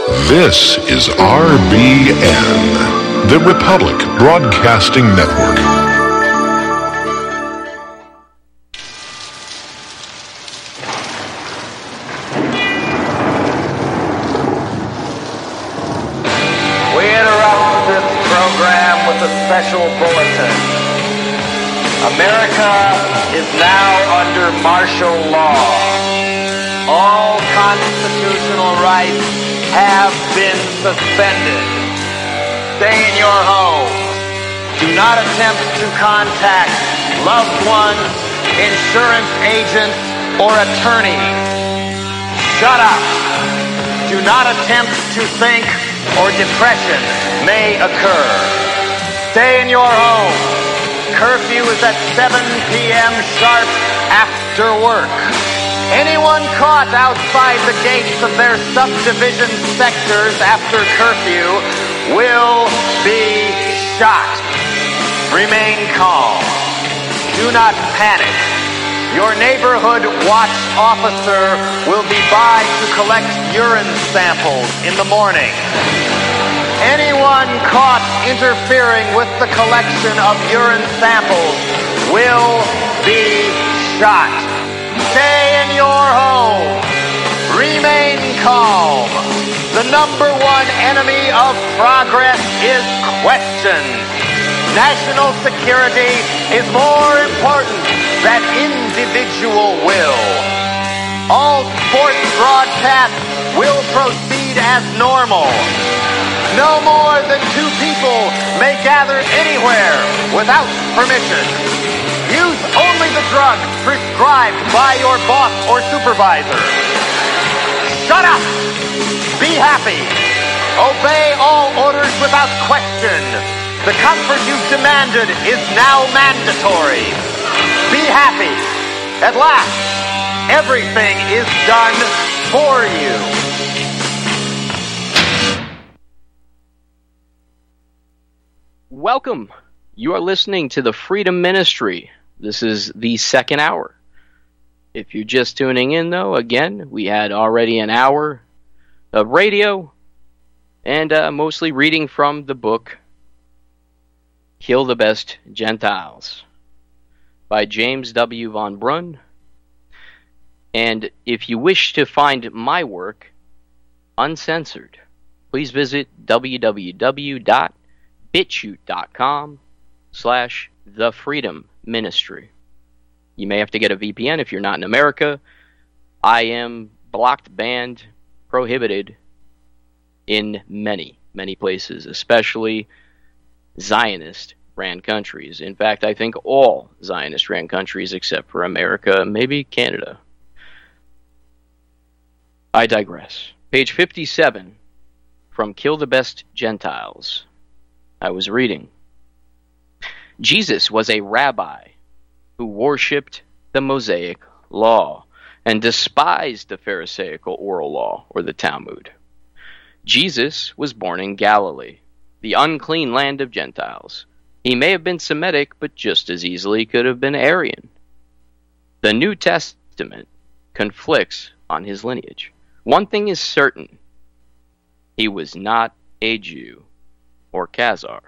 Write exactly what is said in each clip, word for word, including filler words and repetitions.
This is R B N, the Republic Broadcasting Network. We interrupt this program with a special bulletin. America is now under martial law. All constitutional rights have been suspended. Stay in your home. Do not attempt to contact loved ones, insurance agents, or attorneys. Shut up. Do not attempt to think, or depression may occur. Stay in your home. Curfew is at seven p.m. sharp after work. Anyone caught outside the gates of their subdivision sectors after curfew will be shot. Remain calm. Do not panic. Your neighborhood watch officer will be by to collect urine samples in the morning. Anyone caught interfering with the collection of urine samples will be shot. Stay in your home. Remain calm. The number one enemy of progress is questions. National security is more important than individual will. All sports broadcasts will proceed as normal. No more than two people may gather anywhere without permission. Use only the drugs prescribed by your boss or supervisor. Shut up! Be happy. Obey all orders without question. The comfort you've demanded is now mandatory. Be happy. At last, everything is done for you. Welcome. You are listening to the Freedom Ministry. This is the second hour. If you're just tuning in, though, again, we had already an hour of radio and uh, mostly reading from the book Kill the Best Gentiles by James W. Von Brunn. And if you wish to find my work uncensored, please visit w w w dot bitchute dot com slash the freedom ministry. You may have to get a V P N if you're not in America. I am blocked, banned, prohibited in many, many places, especially Zionist-ran countries. In fact, I think all Zionist-ran countries except for America, maybe Canada. I digress. Page fifty-seven from Kill the Best Gentiles. I was reading. Jesus was a rabbi who worshipped the Mosaic law and despised the Pharisaical oral law, or the Talmud. Jesus was born in Galilee, the unclean land of Gentiles. He may have been Semitic, but just as easily could have been Aryan. The New Testament conflicts on his lineage. One thing is certain. He was not a Jew or Khazar.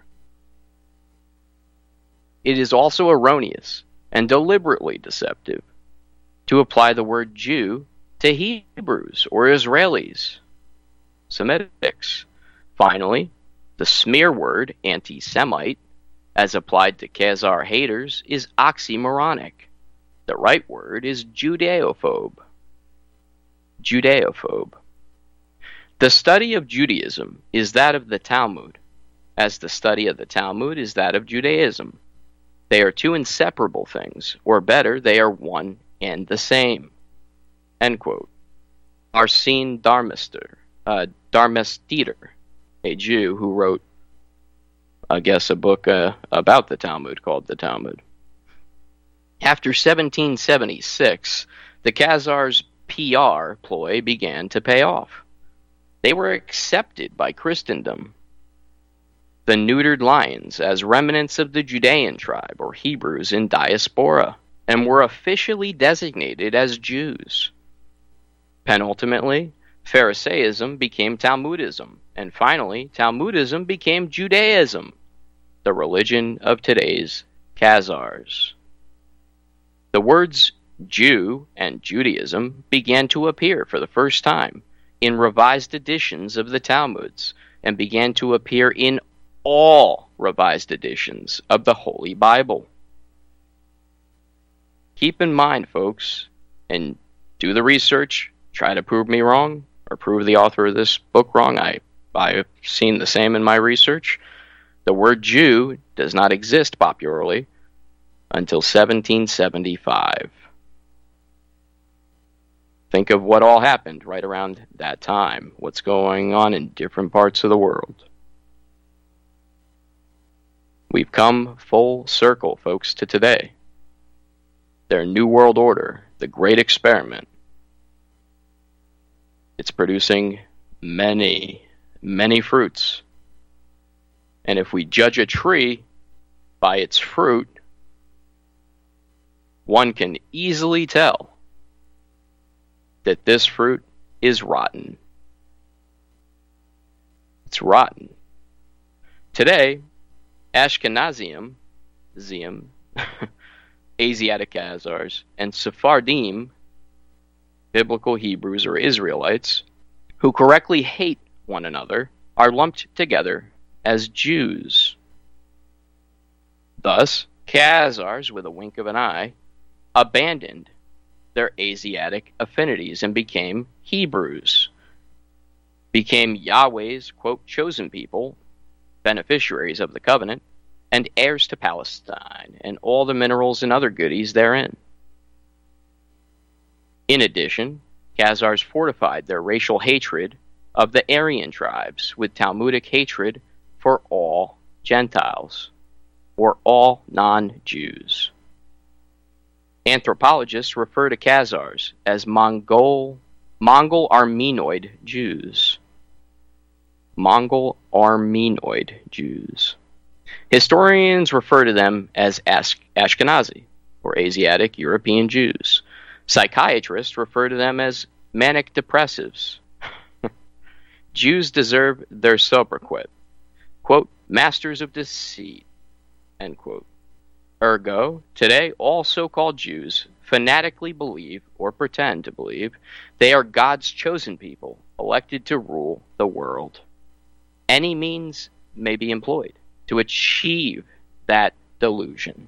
It is also erroneous and deliberately deceptive to apply the word Jew to Hebrews or Israelis, Semitics. Finally, the smear word anti-Semite, as applied to Khazar haters, is oxymoronic. The right word is Judeophobe. Judeophobe. The study of Judaism is that of the Talmud, as the study of the Talmud is that of Judaism. They are two inseparable things, or better, they are one and the same. End quote. Arsene Darmester, uh, Darmestier, a Jew who wrote, I guess, a book uh, about the Talmud called the Talmud. After seventeen seventy-six, the Khazars' P R ploy began to pay off. They were accepted by Christendom, the neutered lions, as remnants of the Judean tribe, or Hebrews in diaspora, and were officially designated as Jews. Penultimately, Pharisaism became Talmudism, and finally, Talmudism became Judaism, the religion of today's Khazars. The words Jew and Judaism began to appear for the first time in revised editions of the Talmuds and began to appear in all revised editions of the Holy Bible. Keep in mind, folks, and do the research, try to prove me wrong, or prove the author of this book wrong. I, I have seen the same in my research. The word Jew does not exist popularly until seventeen seventy-five. Think of what all happened right around that time. What's going on in different parts of the world. We've come full circle, folks, to today. Their New World Order, the Great Experiment. It's producing many, many fruits. And if we judge a tree by its fruit, one can easily tell that this fruit is rotten. It's rotten. Today, Ashkenazim, Zium, Asiatic Khazars, and Sephardim, Biblical Hebrews or Israelites, who correctly hate one another, are lumped together as Jews. Thus, Khazars, with a wink of an eye, abandoned their Asiatic affinities and became Hebrews, became Yahweh's, quote, chosen people, beneficiaries of the covenant, and heirs to Palestine and all the minerals and other goodies therein. In addition, Khazars fortified their racial hatred of the Aryan tribes with Talmudic hatred for all Gentiles, or all non-Jews. Anthropologists refer to Khazars as Mongol, Mongol Armenoid Jews. Mongol Armenoid Jews. Historians refer to them as Ash- Ashkenazi, or Asiatic European Jews. Psychiatrists refer to them as manic depressives. Jews deserve their sobriquet, quote, masters of deceit, end quote. Ergo, today all so-called Jews fanatically believe, or pretend to believe, they are God's chosen people, elected to rule the world. Any means may be employed to achieve that delusion.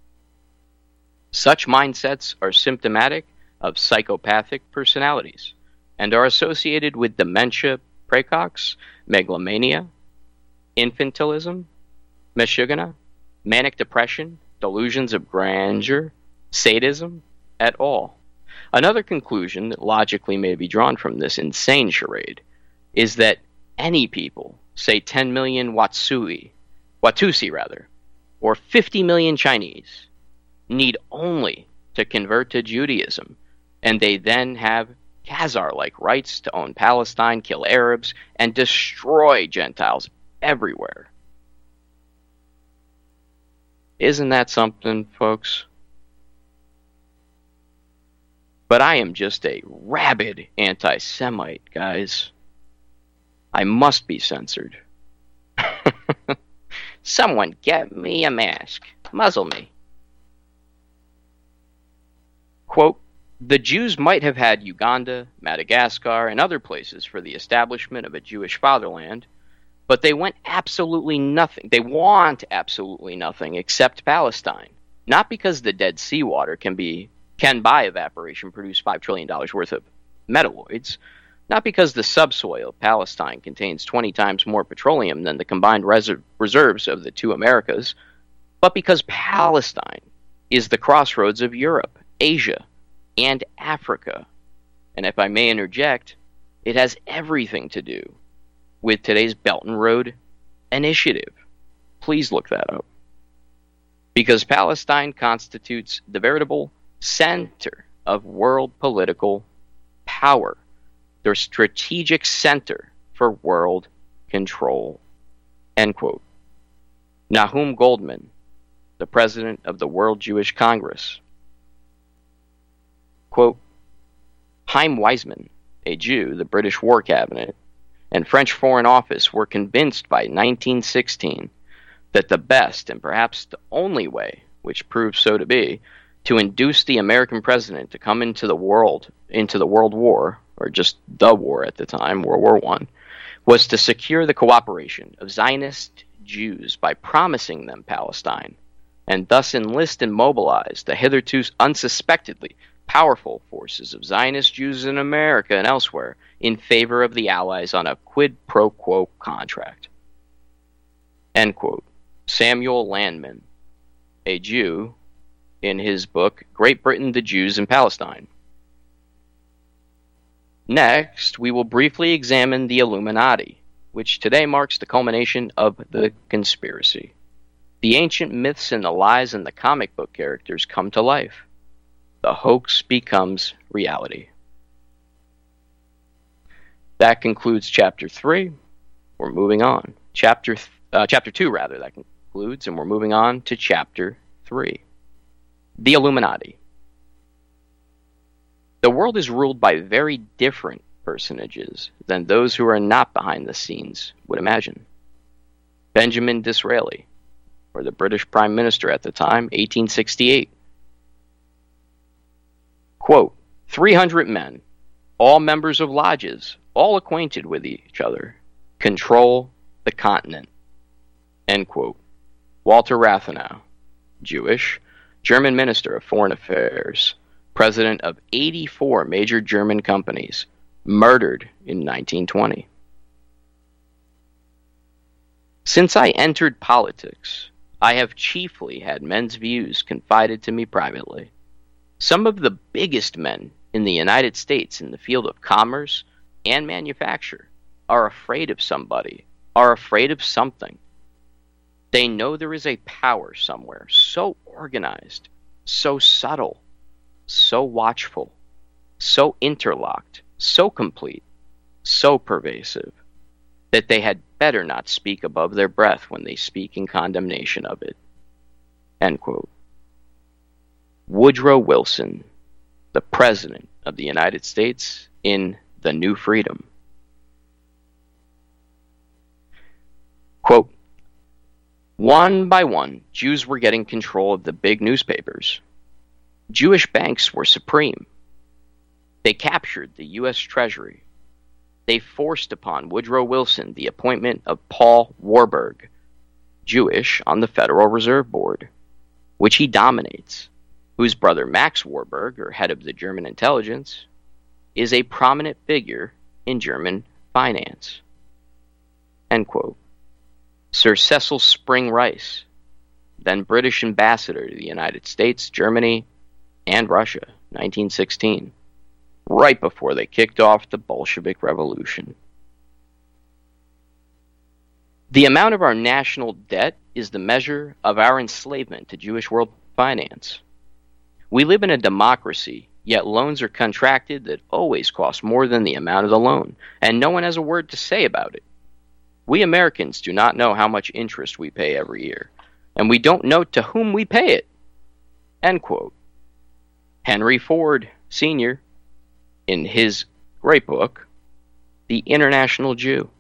Such mindsets are symptomatic of psychopathic personalities and are associated with dementia praecox, megalomania, infantilism, meshugana, manic depression, delusions of grandeur, sadism, et al. Another conclusion that logically may be drawn from this insane charade is that any people, say ten million Watsui, Watusi rather, or fifty million Chinese, need only to convert to Judaism, and they then have Khazar-like rights to own Palestine, kill Arabs, and destroy Gentiles everywhere. Isn't that something, folks? But I am just a rabid anti-Semite, guys. I must be censored. Someone get me a mask. Muzzle me. Quote, the Jews might have had Uganda, Madagascar, and other places for the establishment of a Jewish fatherland, but they want absolutely nothing. They want absolutely nothing except Palestine. Not because the Dead Sea water can be can by evaporation produce five trillion dollars worth of metalloids. Not because the subsoil of Palestine contains twenty times more petroleum than the combined res- reserves of the two Americas, but because Palestine is the crossroads of Europe, Asia, and Africa. And if I may interject, it has everything to do with today's Belt and Road Initiative. Please look that up. Because Palestine constitutes the veritable center of world political power, their strategic center for world control. End quote. Nahum Goldman, the president of the World Jewish Congress. Quote, Chaim Weizmann, a Jew, the British War Cabinet, and French Foreign Office were convinced by nineteen sixteen that the best and perhaps the only way, which proved so to be, to induce the American president to come into the world, into the World War, or just the war at the time, World War One, was to secure the cooperation of Zionist Jews by promising them Palestine, and thus enlist and mobilize the hitherto unsuspectedly powerful forces of Zionist Jews in America and elsewhere in favor of the Allies on a quid pro quo contract. End quote. Samuel Landman, a Jew, in his book, Great Britain, the Jews in Palestine. Next, we will briefly examine the Illuminati, which today marks the culmination of the conspiracy. The ancient myths and the lies in the comic book characters come to life. The hoax becomes reality. That concludes chapter three. We're moving on. Chapter th- uh, chapter two, rather, that concludes, and we're moving on to chapter three. The Illuminati. The world is ruled by very different personages than those who are not behind the scenes would imagine. Benjamin Disraeli, or the British Prime Minister at the time, eighteen sixty-eight. Quote, three hundred men, all members of lodges, all acquainted with each other, control the continent. End quote. Walter Rathenau, Jewish, German Minister of Foreign Affairs, president of eighty-four major German companies, murdered in nineteen twenty. Since I entered politics, I have chiefly had men's views confided to me privately. Some of the biggest men in the United States in the field of commerce and manufacture are afraid of somebody, are afraid of something. They know there is a power somewhere so organized, so subtle, so watchful, so interlocked, so complete, so pervasive, that they had better not speak above their breath when they speak in condemnation of it. End quote. Woodrow Wilson, the President of the United States in The New Freedom. Quote, one by one, Jews were getting control of the big newspapers. Jewish banks were supreme. They captured the U S Treasury. They forced upon Woodrow Wilson the appointment of Paul Warburg, Jewish, on the Federal Reserve Board, which he dominates, whose brother Max Warburg, or head of the German intelligence, is a prominent figure in German finance. End quote. Sir Cecil Spring Rice, then British ambassador to the United States, Germany, and Russia, nineteen sixteen, right before they kicked off the Bolshevik Revolution. The amount of our national debt is the measure of our enslavement to Jewish world finance. We live in a democracy, yet loans are contracted that always cost more than the amount of the loan, and no one has a word to say about it. We Americans do not know how much interest we pay every year, and we don't know to whom we pay it. End quote. Henry Ford, Senior, in his great book, The International Jew.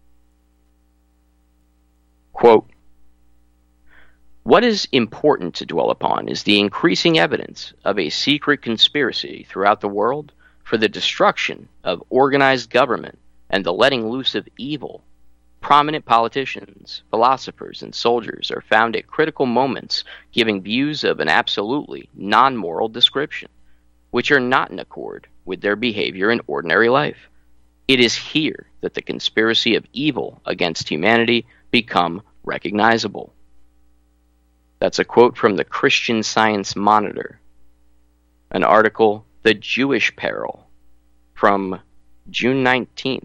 Quote, what is important to dwell upon is the increasing evidence of a secret conspiracy throughout the world for the destruction of organized government and the letting loose of evil. Prominent politicians, philosophers, and soldiers are found at critical moments giving views of an absolutely non-moral description, which are not in accord with their behavior in ordinary life. It is here that the conspiracy of evil against humanity become recognizable. That's a quote from the Christian Science Monitor, an article, The Jewish Peril, from June nineteenth.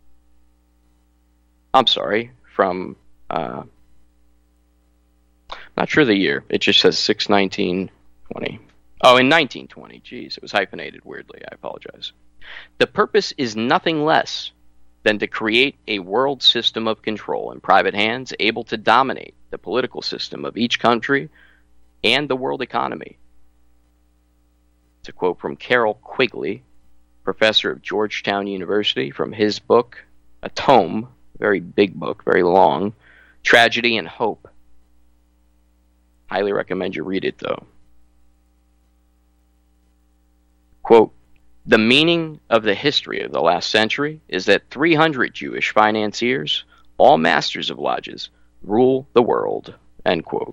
I'm sorry, from, uh, not sure the year. It just says six nineteen twenty. Oh, in nineteen twenty. Geez, it was hyphenated weirdly. I apologize. The purpose is nothing less than to create a world system of control in private hands able to dominate the political system of each country and the world economy. It's a quote from Carol Quigley, professor of Georgetown University, from his book, a tome, very big book, very long, Tragedy and Hope. Highly recommend you read it, though. Quote, "The meaning of the history of the last century is that three hundred Jewish financiers, all masters of lodges, rule the world." End quote.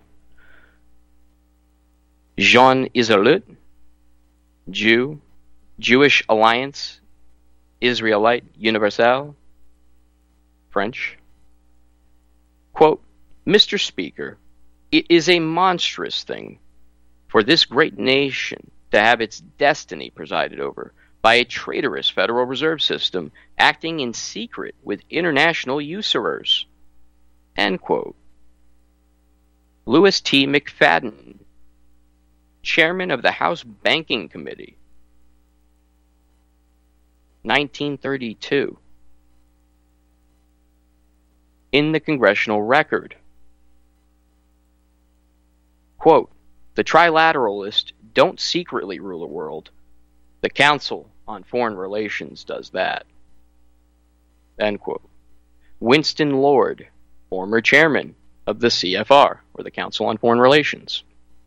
Jean Isolut, Jew, Jewish Alliance, Israelite Universelle, French. Quote, "Mister Speaker, it is a monstrous thing for this great nation to have its destiny presided over by a traitorous Federal Reserve System acting in secret with international usurers." End quote. Louis T. McFadden, Chairman of the House Banking Committee, nineteen thirty-two. In the Congressional Record. Quote, "The trilateralists don't secretly rule the world. The Council on Foreign Relations does that." End quote. Winston Lord, former chairman of the C F R, or the Council on Foreign Relations.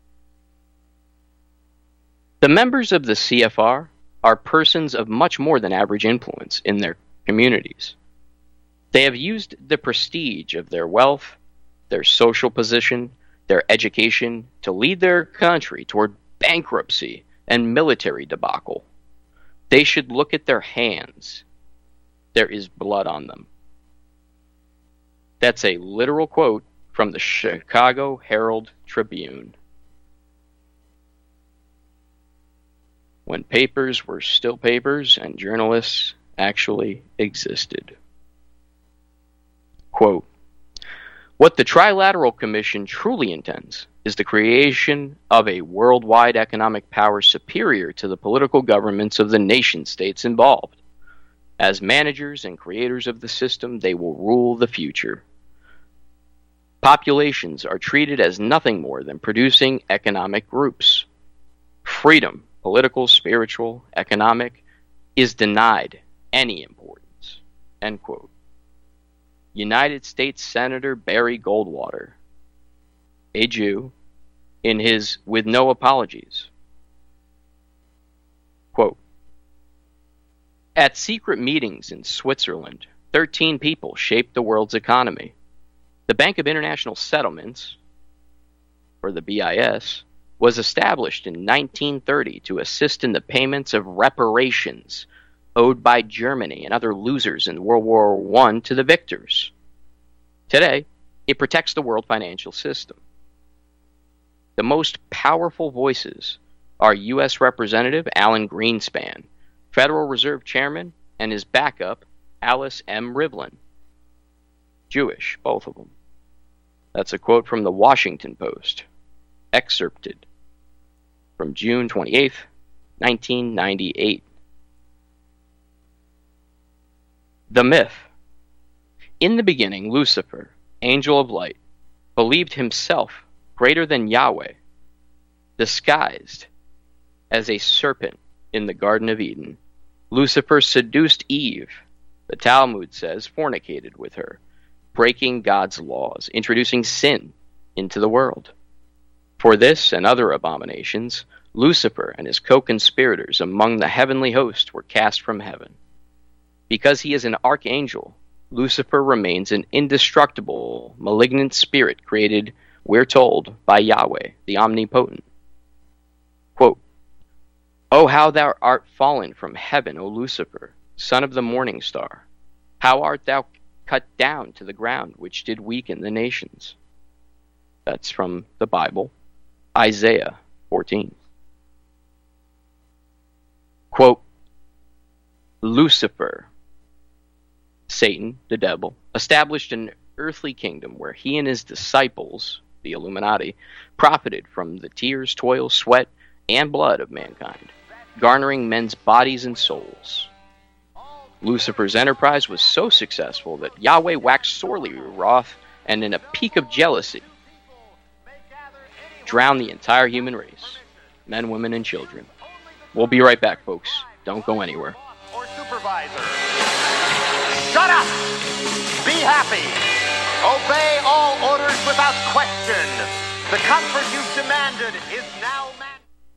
The members of the C F R are persons of much more than average influence in their communities. They have used the prestige of their wealth, their social position, their education to lead their country toward bankruptcy and military debacle. They should look at their hands. There is blood on them. That's a literal quote from the Chicago Herald Tribune. When papers were still papers and journalists actually existed. Quote, "What the Trilateral Commission truly intends is the creation of a worldwide economic power superior to the political governments of the nation-states involved. As managers and creators of the system, they will rule the future. Populations are treated as nothing more than producing economic groups. Freedom, political, spiritual, economic, is denied any importance." End quote. United States Senator Barry Goldwater, a Jew, in his With No Apologies. Quote, "At secret meetings in Switzerland, thirteen people shaped the world's economy. The Bank of International Settlements, or the B I S, was established in nineteen thirty to assist in the payments of reparations owed by Germany and other losers in World War One to the victors. Today, it protects the world financial system. The most powerful voices are U S Representative Alan Greenspan, Federal Reserve Chairman, and his backup, Alice M. Rivlin. Jewish, both of them." That's a quote from the Washington Post, excerpted from June twenty-eighth, nineteen ninety-eight. The myth. In the beginning, Lucifer, angel of light, believed himself greater than Yahweh, disguised as a serpent in the Garden of Eden. Lucifer seduced Eve, the Talmud says, fornicated with her, breaking God's laws, introducing sin into the world. For this and other abominations, Lucifer and his co-conspirators among the heavenly host were cast from heaven. Because he is an archangel, Lucifer remains an indestructible, malignant spirit created, we're told, by Yahweh, the omnipotent. Quote, "O how thou art fallen from heaven, O Lucifer, son of the morning star! How art thou cut down to the ground, which did weaken the nations?" That's from the Bible, Isaiah fourteen. Quote, "Lucifer, Satan, the devil, established an earthly kingdom where he and his disciples, the Illuminati, profited from the tears, toil, sweat, and blood of mankind, garnering men's bodies and souls. Lucifer's enterprise was so successful that Yahweh waxed sorely wroth and in a peak of jealousy drowned the entire human race, men, women, and children. We'll be right back, folks. Don't go anywhere. supervisor. Shut up! Be happy! Obey all orders without question. The comfort you've demanded is now man.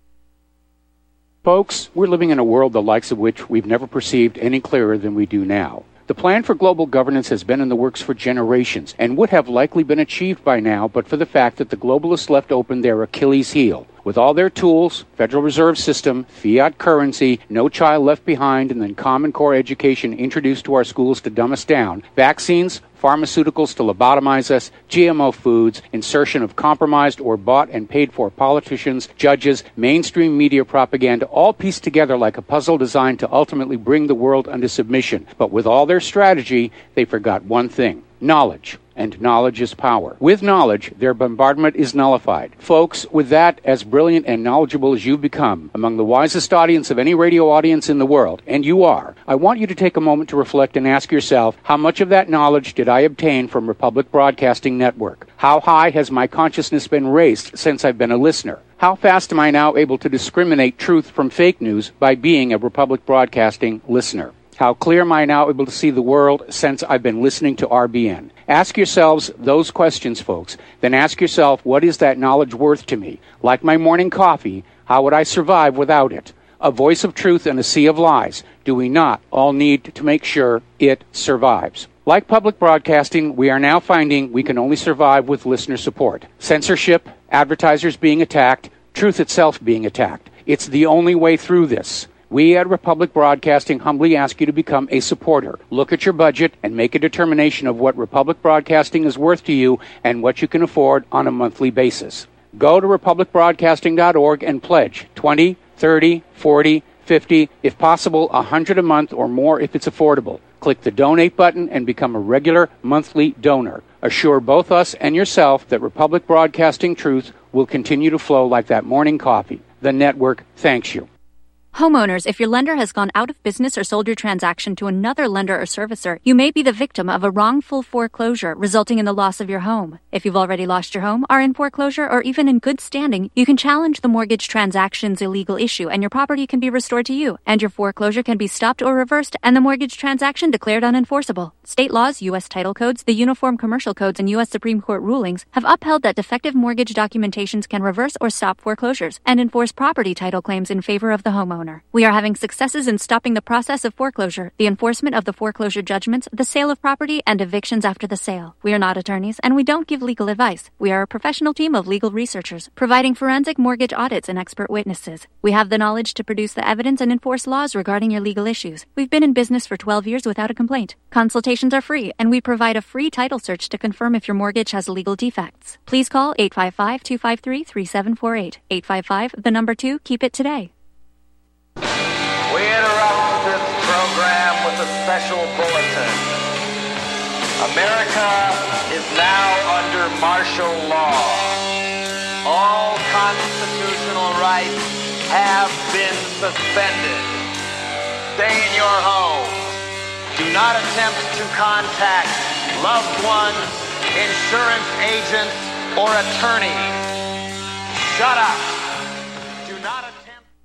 Folks, we're living in a world the likes of which we've never perceived any clearer than we do now. The plan for global governance has been in the works for generations and would have likely been achieved by now but for the fact that the globalists left open their Achilles heel. With all their tools, Federal Reserve System, fiat currency, no child left behind, and then Common Core education introduced to our schools to dumb us down, vaccines, pharmaceuticals to lobotomize us, G M O foods, insertion of compromised or bought and paid for politicians, judges, mainstream media propaganda, all pieced together like a puzzle designed to ultimately bring the world under submission. But with all their strategy, they forgot one thing: knowledge. And knowledge is power. With knowledge, their bombardment is nullified. Folks, with that, as brilliant and knowledgeable as you've become, among the wisest audience of any radio audience in the world, and you are, I want you to take a moment to reflect and ask yourself, how much of that knowledge did I obtain from Republic Broadcasting Network? How high has my consciousness been raised since I've been a listener? How fast am I now able to discriminate truth from fake news by being a Republic Broadcasting listener? How clear am I now able to see the world since I've been listening to R B N? Ask yourselves those questions, folks. Then ask yourself, what is that knowledge worth to me? Like my morning coffee, how would I survive without it? A voice of truth in a sea of lies. Do we not all need to make sure it survives? Like public broadcasting, we are now finding we can only survive with listener support. Censorship, advertisers being attacked, truth itself being attacked. It's the only way through this. We at Republic Broadcasting humbly ask you to become a supporter. Look at your budget and make a determination of what Republic Broadcasting is worth to you and what you can afford on a monthly basis. Go to republic broadcasting dot org and pledge twenty, thirty, forty, fifty, if possible one hundred a month or more if it's affordable. Click the donate button and become a regular monthly donor. Assure both us and yourself that Republic Broadcasting truth will continue to flow like that morning coffee. The network thanks you. Homeowners, if your lender has gone out of business or sold your transaction to another lender or servicer, you may be the victim of a wrongful foreclosure resulting in the loss of your home. If you've already lost your home, are in foreclosure, or even in good standing, you can challenge the mortgage transaction's illegal issue and your property can be restored to you, and your foreclosure can be stopped or reversed and the mortgage transaction declared unenforceable. State laws, U S title codes, the Uniform Commercial Codes, and U S Supreme Court rulings have upheld that defective mortgage documentations can reverse or stop foreclosures and enforce property title claims in favor of the homeowner. We are having successes in stopping the process of foreclosure, the enforcement of the foreclosure judgments, the sale of property, and evictions after the sale. We are not attorneys, and we don't give legal advice. We are a professional team of legal researchers, providing forensic mortgage audits and expert witnesses. We have the knowledge to produce the evidence and enforce laws regarding your legal issues. We've been in business for twelve years without a complaint. Consultations are free, and we provide a free title search to confirm if your mortgage has legal defects. Please call eight five five, two five three, three seven four eight. eight five five, the number two, keep it today. We interrupt this program with a special bulletin. America is now under martial law. All constitutional rights have been suspended. Stay in your home. Do not attempt to contact loved ones, insurance agents, or attorneys. Shut up. Do not attempt.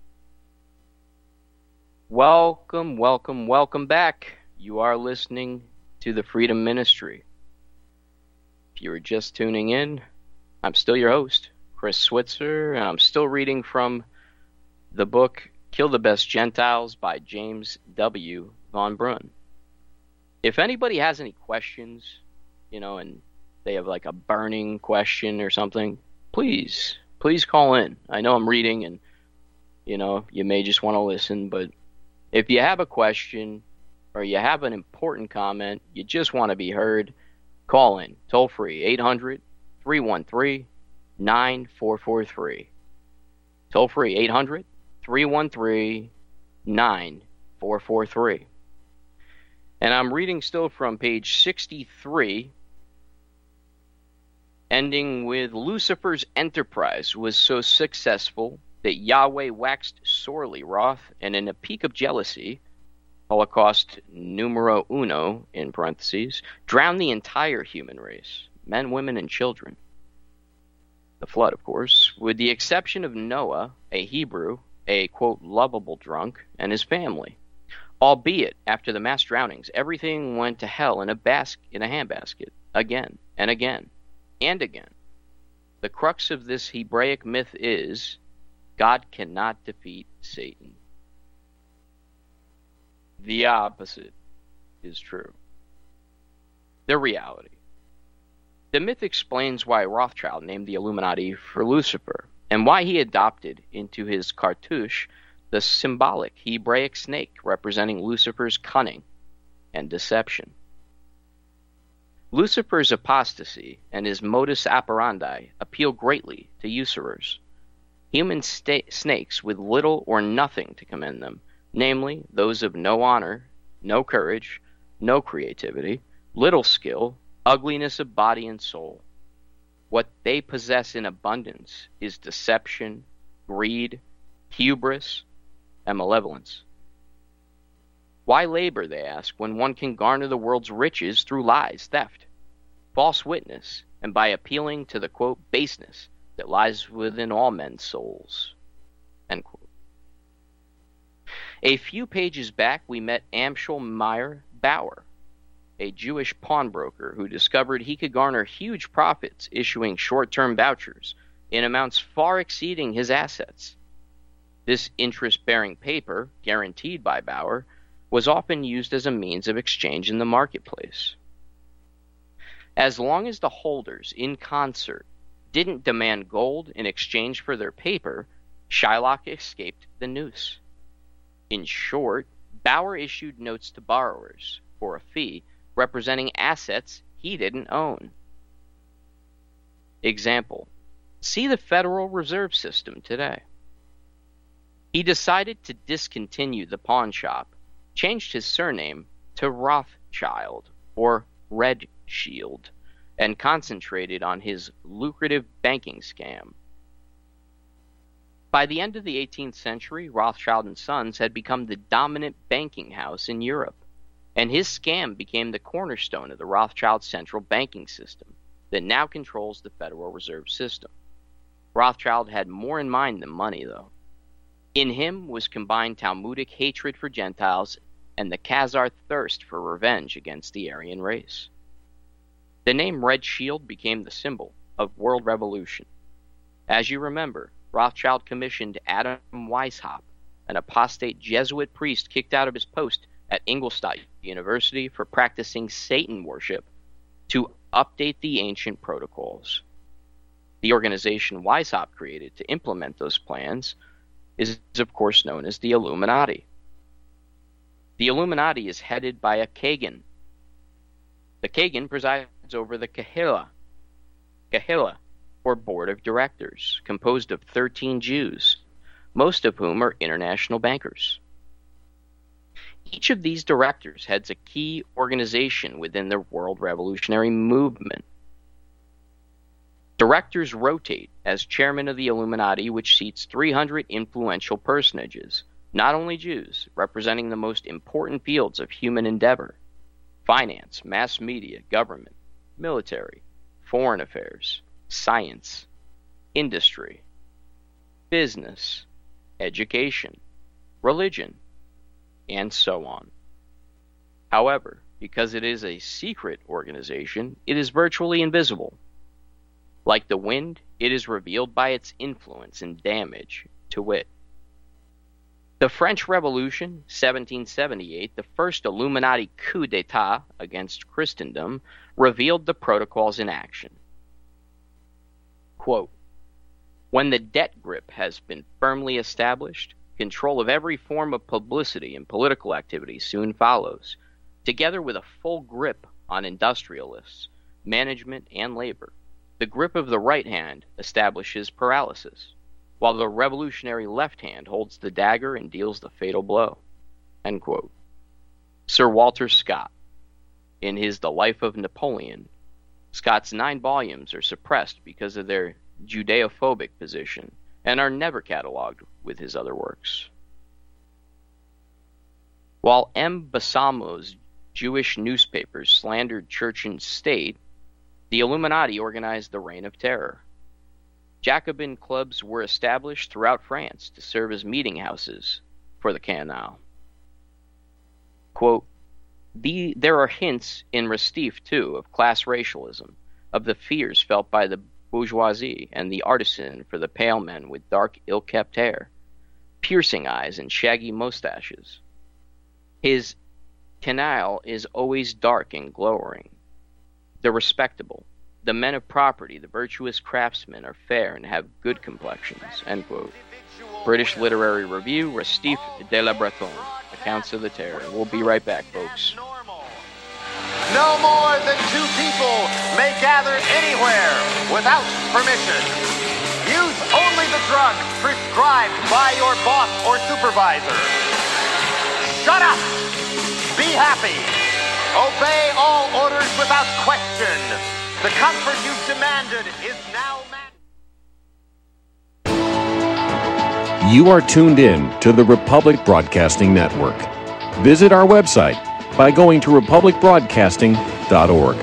Welcome, welcome, welcome back. You are listening to the Freedom Ministry. If you were just tuning in, I'm still your host, Chris Switzer, and I'm still reading from the book Kill the Best Gentiles by James W. Von Brunn. If anybody has any questions, you know, and they have like a burning question or something, please, please call in. I know I'm reading and, you know, you may just want to listen, but if you have a question or you have an important comment, you just want to be heard, call in. Toll free, eight hundred, three one three, nine four four three. Toll free, eight hundred, three one three, nine four four three. And I'm reading still from page sixty-three, ending with Lucifer's enterprise was so successful that Yahweh waxed sorely wroth, and in a peak of jealousy, Holocaust numero uno, in parentheses, drowned the entire human race, men, women, and children. The flood, of course, with the exception of Noah, a Hebrew, a, quote, lovable drunk, and his family. Albeit, after the mass drownings, everything went to hell in a bas- in a handbasket, again and again and again. The crux of this Hebraic myth is, God cannot defeat Satan. The opposite is true. The reality. The myth explains why Rothschild named the Illuminati for Lucifer, and why he adopted into his cartouche the symbolic Hebraic snake representing Lucifer's cunning and deception. Lucifer's apostasy and his modus operandi appeal greatly to usurers, human sta- snakes with little or nothing to commend them, namely those of no honor, no courage, no creativity, little skill, ugliness of body and soul. What they possess in abundance is deception, greed, hubris, and malevolence. Why labor, they ask, when one can garner the world's riches through lies, theft, false witness, and by appealing to the, quote, baseness that lies within all men's souls, end quote. A few pages back, we met Amschel Meyer Bauer, a Jewish pawnbroker who discovered he could garner huge profits issuing short-term vouchers in amounts far exceeding his assets. This interest-bearing paper, guaranteed by Bauer, was often used as a means of exchange in the marketplace. As long as the holders, in concert, didn't demand gold in exchange for their paper, Shylock escaped the noose. In short, Bauer issued notes to borrowers for a fee representing assets he didn't own. Example: see the Federal Reserve System today. He decided to discontinue the pawn shop, changed his surname to Rothschild or Red Shield, and concentrated on his lucrative banking scam. By the end of the eighteenth century, Rothschild and Sons had become the dominant banking house in Europe, and his scam became the cornerstone of the Rothschild central banking system that now controls the Federal Reserve System. Rothschild had more in mind than money, though. In him was combined Talmudic hatred for Gentiles and the Khazar thirst for revenge against the Aryan race. The name Red Shield became the symbol of world revolution. As you remember, Rothschild commissioned Adam Weishaupt, an apostate Jesuit priest kicked out of his post at Ingolstadt University for practicing Satan worship, to update the ancient protocols. The organization Weishaupt created to implement those plans is, of course, known as the Illuminati. The Illuminati is headed by a Kagan. The Kagan presides over the Kahila, Kahila, or Board of Directors, composed of thirteen Jews, most of whom are international bankers. Each of these directors heads a key organization within the World Revolutionary Movement. Directors rotate as chairman of the Illuminati, which seats three hundred influential personages, not only Jews, representing the most important fields of human endeavor: finance, mass media, government, military, foreign affairs, science, industry, business, education, religion, and so on. However, because it is a secret organization, it is virtually invisible. Like the wind, it is revealed by its influence and damage, to wit. The French Revolution, seventeen seventy-eight, the first Illuminati coup d'etat against Christendom, revealed the protocols in action. Quote, when the debt grip has been firmly established, control of every form of publicity and political activity soon follows, together with a full grip on industrialists, management, and labor. The grip of the right hand establishes paralysis, while the revolutionary left hand holds the dagger and deals the fatal blow. End quote. Sir Walter Scott. In his The Life of Napoleon, Scott's nine volumes are suppressed because of their Judeophobic position and are never catalogued with his other works. While M. Balsamo's Jewish newspapers slandered church and state, the Illuminati organized the Reign of Terror. Jacobin clubs were established throughout France to serve as meeting houses for the Canal. Quote, the, there are hints in Restif, too, of class racialism, of the fears felt by the bourgeoisie and the artisan for the pale men with dark, ill-kept hair, piercing eyes and shaggy mustaches. His canaille is always dark and glowering. The respectable, the men of property, the virtuous craftsmen are fair and have good complexions, end quote. British Literary Review, Restif de la Bretonne, Accounts of the Terror. We'll be right back, folks. No more than two people may gather anywhere without permission. Use only the drugs prescribed by your boss or supervisor. Shut up! Be happy! Obey all orders without question. The comfort you've demanded is now mandatory. You are tuned in to the Republic Broadcasting Network. Visit our website by going to republic broadcasting dot org.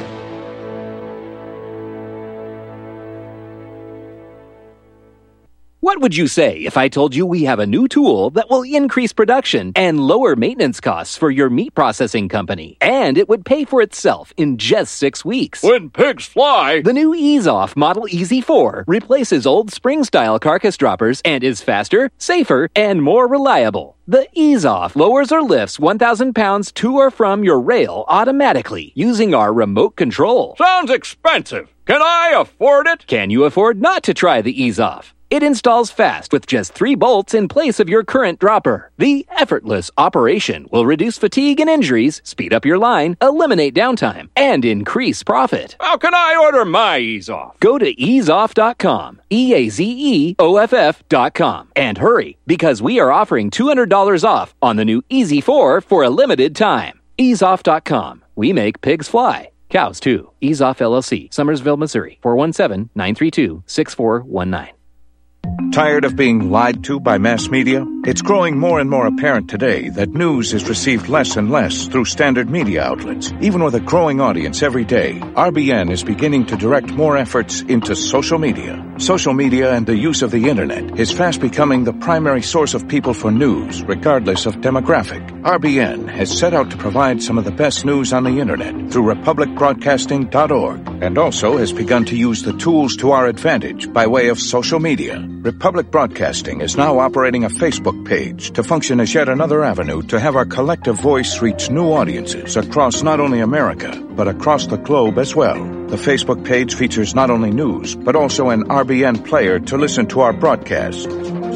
What would you say if I told you we have a new tool that will increase production and lower maintenance costs for your meat processing company? And it would pay for itself in just six weeks. When pigs fly! The new EaseOff Model E Z four replaces old spring-style carcass droppers and is faster, safer, and more reliable. The EaseOff lowers or lifts one thousand pounds to or from your rail automatically using our remote control. Sounds expensive. Can I afford it? Can you afford not to try the EaseOff? It installs fast with just three bolts in place of your current dropper. The effortless operation will reduce fatigue and injuries, speed up your line, eliminate downtime, and increase profit. How can I order my EaseOff? Go to ease off dot com, E A Z E O F F dot com, and hurry, because we are offering two hundred dollars off on the new E Z four for a limited time. ease off dot com. We make pigs fly. Cows, too. EaseOff L L C, Summersville, Missouri, four one seven, nine three two, six four one nine. Tired of being lied to by mass media? It's growing more and more apparent today that news is received less and less through standard media outlets. Even with a growing audience every day, R B N is beginning to direct more efforts into social media. Social media and the use of the internet is fast becoming the primary source of people for news, regardless of demographic. R B N has set out to provide some of the best news on the internet through republic broadcasting dot org, and also has begun to use the tools to our advantage by way of social media. Republic Broadcasting is now operating a Facebook page to function as yet another avenue to have our collective voice reach new audiences across not only America, but across the globe as well. The Facebook page features not only news, but also an R B N player to listen to our broadcast.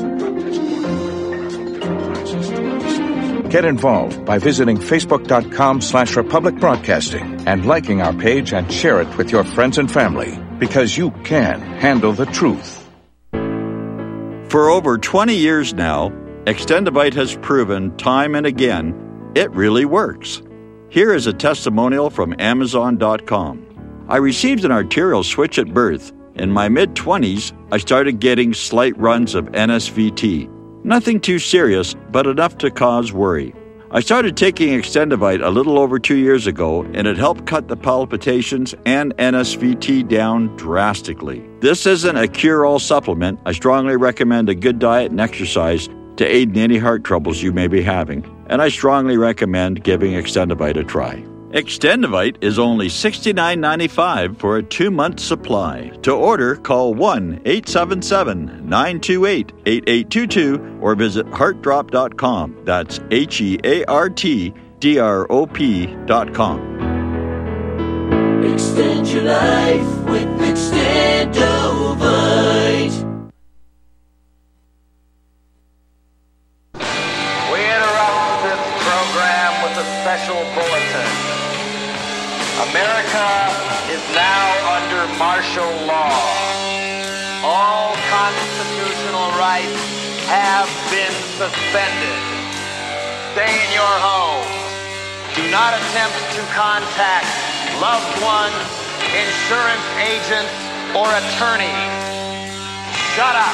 Get involved by visiting facebook.com slash Republic Broadcasting and liking our page and share it with your friends and family, because you can handle the truth. For over twenty years now, Extendivite has proven time and again it really works. Here is a testimonial from Amazon dot com. I received an arterial switch at birth. In my mid-twenties, I started getting slight runs of N S V T. Nothing too serious, but enough to cause worry. I started taking Extendivite a little over two years ago, and it helped cut the palpitations and N S V T down drastically. This isn't a cure-all supplement. I strongly recommend a good diet and exercise to aid in any heart troubles you may be having, and I strongly recommend giving Extendivite a try. Extendivite is only sixty-nine ninety-five for a two-month supply. To order, call one eight seven seven, nine two eight, eight eight two two or visit heart drop dot com. That's H E A R T D R O P dot com. Extend your life with Extendivite. We interrupt this program with a special bulletin. America is now under martial law. All constitutional rights have been suspended. Stay in your homes. Do not attempt to contact loved ones, insurance agents, or attorneys. Shut up.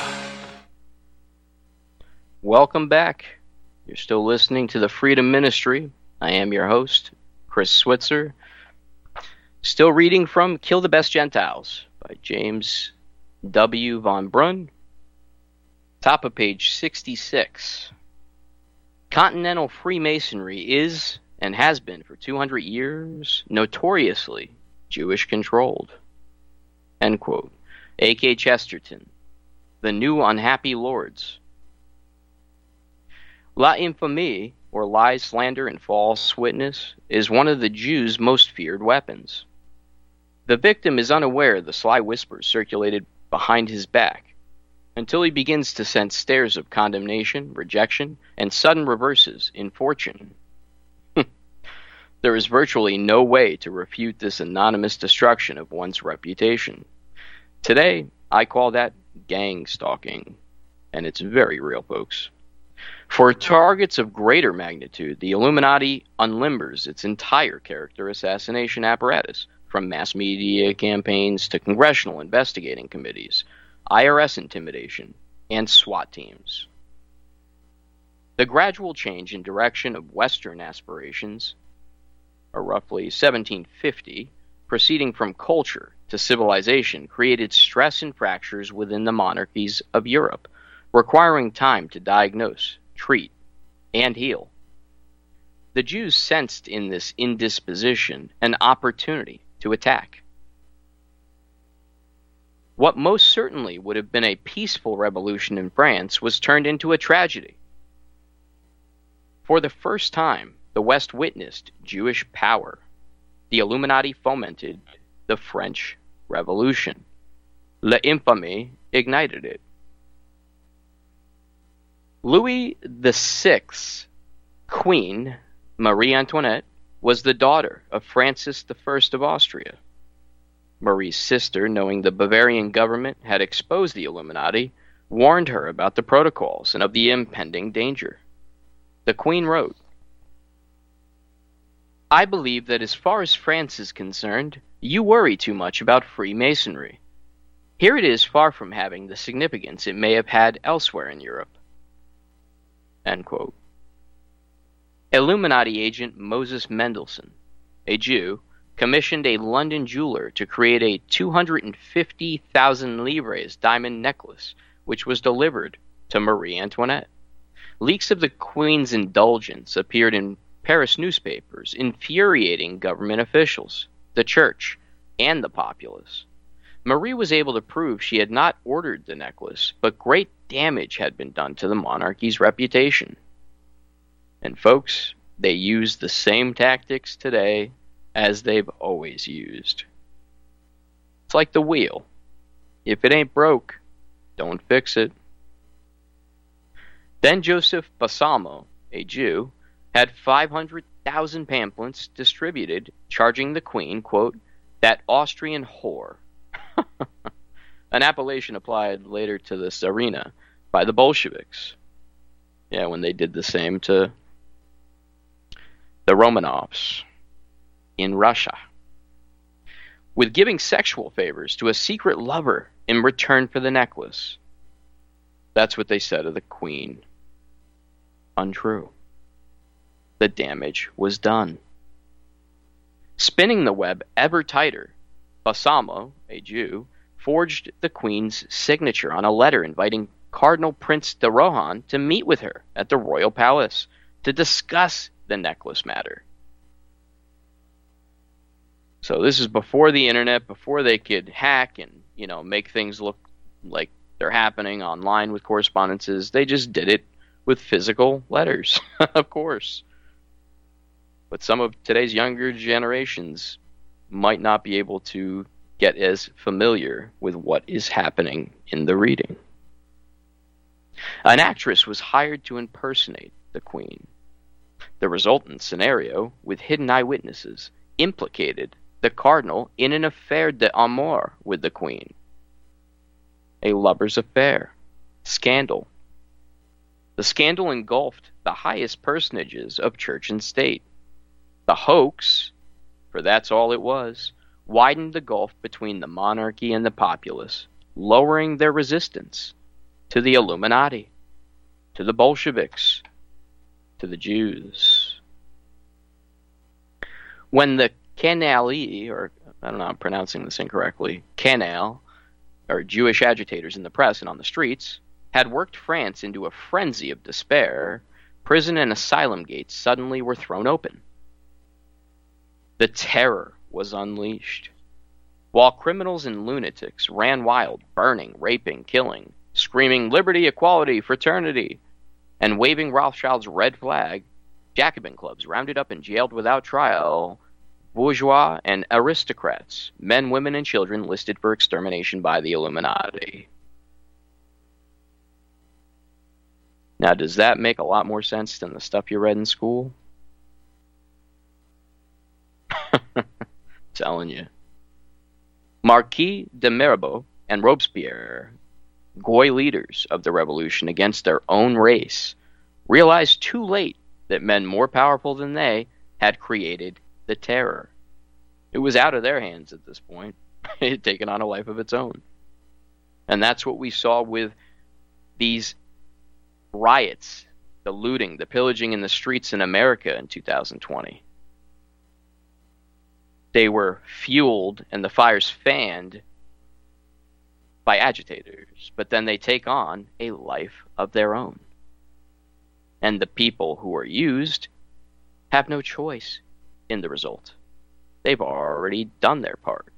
Welcome back. You're still listening to the Freedom Ministry. I am your host, Chris Switzer. Still reading from Kill the Best Gentiles by James W. Von Brunn. Top of page sixty-six. Continental Freemasonry is, and has been for two hundred years, notoriously Jewish-controlled. End quote. A K Chesterton, The New Unhappy Lords. La infamie, or lie, slander, and false witness, is one of the Jews' most feared weapons. The victim is unaware of the sly whispers circulated behind his back, until he begins to sense stares of condemnation, rejection, and sudden reverses in fortune. There is virtually no way to refute this anonymous destruction of one's reputation. Today, I call that gang stalking, and it's very real, folks. For targets of greater magnitude, the Illuminati unlimbers its entire character assassination apparatus, from mass media campaigns to congressional investigating committees, I R S intimidation, and SWAT teams. The gradual change in direction of Western aspirations, or roughly seventeen fifty, proceeding from culture to civilization, created stress and fractures within the monarchies of Europe, requiring time to diagnose, treat, and heal. The Jews sensed in this indisposition an opportunity to attack. What most certainly would have been a peaceful revolution in France was turned into a tragedy. For the first time, the West witnessed Jewish power. The Illuminati fomented the French Revolution. L'infamie ignited it. Louis the Sixth's Queen, Marie Antoinette, was the daughter of Francis the First of Austria. Marie's sister, knowing the Bavarian government had exposed the Illuminati, warned her about the protocols and of the impending danger. The Queen wrote, "I believe that as far as France is concerned, you worry too much about Freemasonry. Here it is far from having the significance it may have had elsewhere in Europe." End quote. Illuminati agent Moses Mendelssohn, a Jew, commissioned a London jeweler to create a two hundred fifty thousand livres diamond necklace, which was delivered to Marie Antoinette. Leaks of the Queen's indulgence appeared in Paris newspapers, infuriating government officials, the church, and the populace. Marie was able to prove she had not ordered the necklace, but great damage had been done to the monarchy's reputation. And folks, they use the same tactics today as they've always used. It's like the wheel. If it ain't broke, don't fix it. Then Joseph Balsamo, a Jew, had five hundred thousand pamphlets distributed charging the Queen, quote, "that Austrian whore," an appellation applied later to the Tsarina by the Bolsheviks. Yeah, when they did the same to the Romanovs in Russia, with giving sexual favors to a secret lover in return for the necklace. That's what they said of the Queen. Untrue. The damage was done. Spinning the web ever tighter, Balsamo, a Jew, forged the Queen's signature on a letter inviting Cardinal Prince de Rohan to meet with her at the royal palace to discuss the necklace matter. So this is before the internet, before they could hack and, you know, make things look like they're happening online with correspondences. They just did it with physical letters, of course. But some of today's younger generations might not be able to get as familiar with what is happening in the reading. An actress was hired to impersonate the Queen. The resultant scenario, with hidden eyewitnesses, implicated the Cardinal in an affaire d'amour with the Queen. A lover's affair. Scandal. The scandal engulfed the highest personages of church and state. The hoax, for that's all it was, widened the gulf between the monarchy and the populace, lowering their resistance to the Illuminati, to the Bolsheviks, to the Jews. When the Kanali, or I don't know, I'm pronouncing this incorrectly, Kanal, or Jewish agitators in the press and on the streets, had worked France into a frenzy of despair, prison and asylum gates suddenly were thrown open. The terror was unleashed. While criminals and lunatics ran wild, burning, raping, killing, screaming liberty, equality, fraternity, and waving Rothschild's red flag, Jacobin clubs rounded up and jailed without trial bourgeois and aristocrats, men, women, and children listed for extermination by the Illuminati. Now, does that make a lot more sense than the stuff you read in school? Telling you. Marquis de Mirabeau and Robespierre, Goy leaders of the revolution against their own race, realized too late that men more powerful than they had created the terror. It was out of their hands at this point. It had taken on a life of its own. And that's what we saw with these riots, the looting, the pillaging in the streets in America in two thousand twenty. They were fueled and the fires fanned by agitators, but then they take on a life of their own. And the people who are used have no choice in the result. They've already done their part.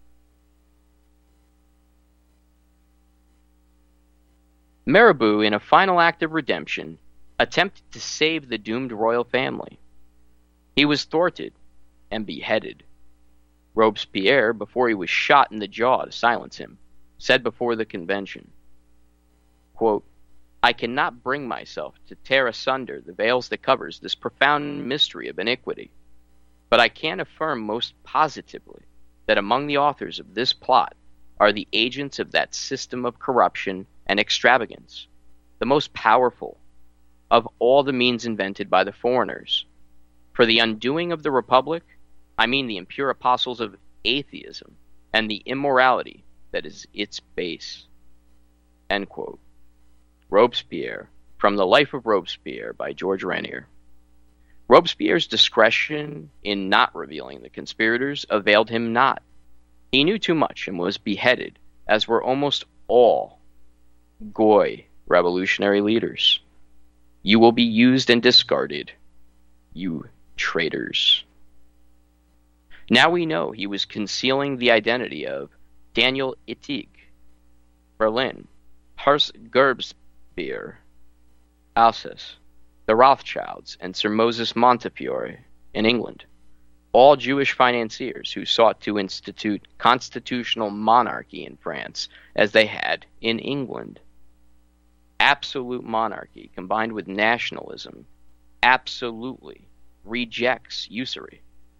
Mirabeau, in a final act of redemption, attempted to save the doomed royal family. He was thwarted and beheaded. Robespierre, before he was shot in the jaw to silence him, said before the convention, quote, "I cannot bring myself to tear asunder the veils that covers this profound mystery of iniquity, but I can affirm most positively that among the authors of this plot are the agents of that system of corruption and extravagance, the most powerful of all the means invented by the foreigners. For the undoing of the Republic, I mean the impure apostles of atheism and the immorality that is its base." End quote. Robespierre, from The Life of Robespierre by George Renier. Robespierre's discretion in not revealing the conspirators availed him not. He knew too much and was beheaded, as were almost all Goy revolutionary leaders. You will be used and discarded, you traitors. Now we know he was concealing the identity of Daniel Ittig, Berlin, Horst Gerbsbier, Alsace, the Rothschilds, and Sir Moses Montefiore in England, all Jewish financiers who sought to institute constitutional monarchy in France as they had in England. Absolute monarchy combined with nationalism absolutely rejects usury.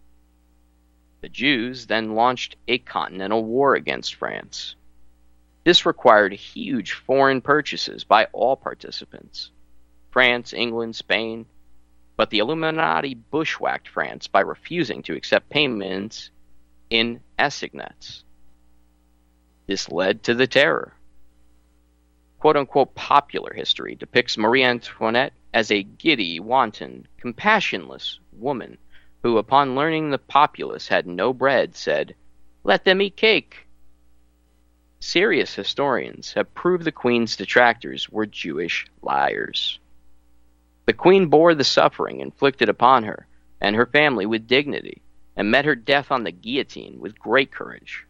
The Jews then launched a continental war against France. This required huge foreign purchases by all participants, France, England, Spain, but the Illuminati bushwhacked France by refusing to accept payments in assignats. This led to the terror. Quote-unquote popular history depicts Marie Antoinette as a giddy, wanton, compassionless woman who, upon learning the populace had no bread, said, "Let them eat cake." Serious historians have proved the Queen's detractors were Jewish liars. The Queen bore the suffering inflicted upon her and her family with dignity, and met her death on the guillotine with great courage.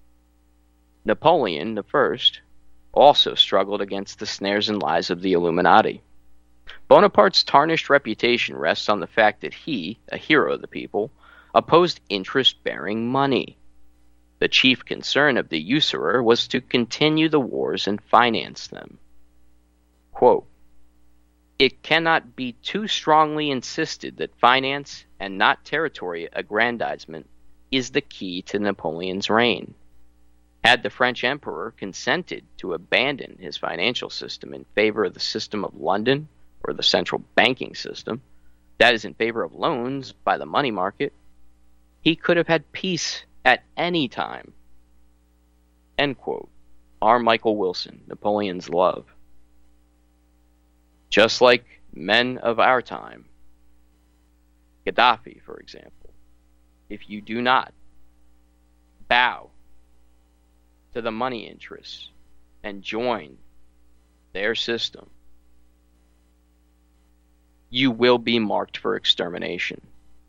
Napoleon the First also struggled against the snares and lies of the Illuminati. Bonaparte's tarnished reputation rests on the fact that he, a hero of the people, opposed interest-bearing money. The chief concern of the usurer was to continue the wars and finance them. Quote, "It cannot be too strongly insisted that finance, and not territory aggrandizement, is the key to Napoleon's reign. Had the French emperor consented to abandon his financial system in favor of the system of London, or the central banking system, that is in favor of loans by the money market, he could have had peace at any time." End quote. R. Michael Wilson, Napoleon's Love. Just like men of our time, Gaddafi, for example, if you do not bow to the money interests and join their system, you will be marked for extermination.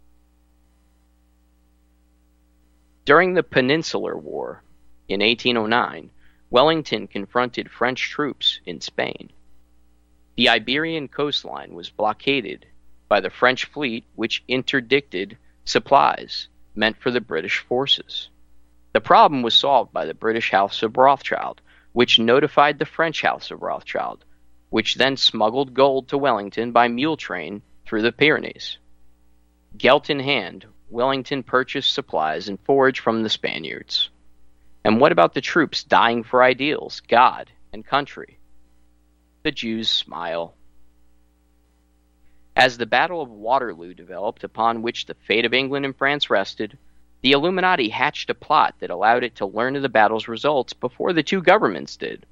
During the Peninsular War in eighteen oh nine, Wellington confronted French troops in Spain. The Iberian coastline was blockaded by the French fleet, which interdicted supplies meant for the British forces. The problem was solved by the British House of Rothschild, which notified the French House of Rothschild, which then smuggled gold to Wellington by mule train through the Pyrenees. Gelt in hand, Wellington purchased supplies and forage from the Spaniards. And what about the troops dying for ideals, God, and country? The Jews smile. As the Battle of Waterloo developed, upon which the fate of England and France rested, the Illuminati hatched a plot that allowed it to learn of the battle's results before the two governments did.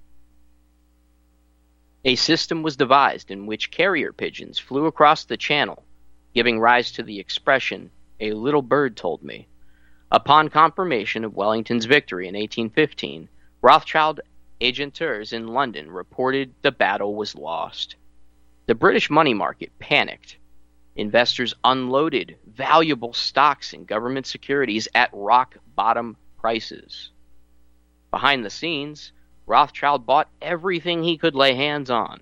A system was devised in which carrier pigeons flew across the channel, giving rise to the expression, "A little bird told me." Upon confirmation of Wellington's victory in eighteen fifteen, Rothschild agenteurs in London reported the battle was lost. The British money market panicked. Investors unloaded valuable stocks and government securities at rock-bottom prices. Behind the scenes, Rothschild bought everything he could lay hands on.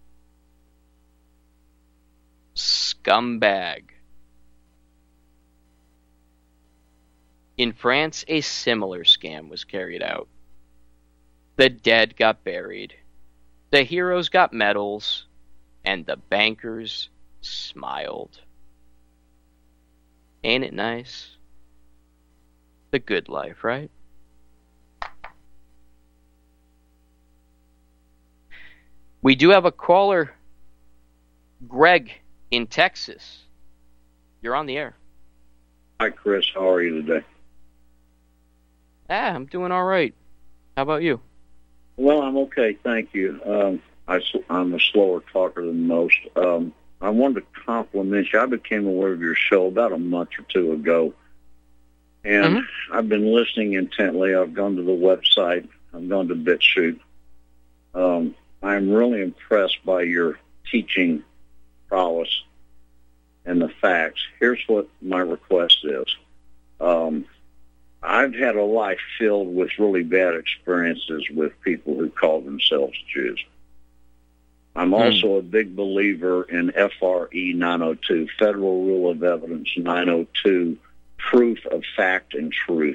Scumbag. In France, a similar scam was carried out. The dead got buried, the heroes got medals, and the bankers smiled. Ain't it nice? The good life, right? We do have a caller, Greg, in Texas. You're on the air. Hi, Chris. How are you today? Ah, I'm doing all right. How about you? Well, I'm okay, thank you. Um, I, I'm a slower talker than most. Um, I wanted to compliment you. I became aware of your show about a month or two ago, and mm-hmm. I've been listening intently. I've gone to the website. I've gone to BitChute. Um, I'm really impressed by your teaching prowess and the facts. Here's what my request is. Um, I've had a life filled with really bad experiences with people who call themselves Jews. I'm also a big believer in F R E nine oh two, Federal Rule of Evidence nine oh two, proof of fact and truth.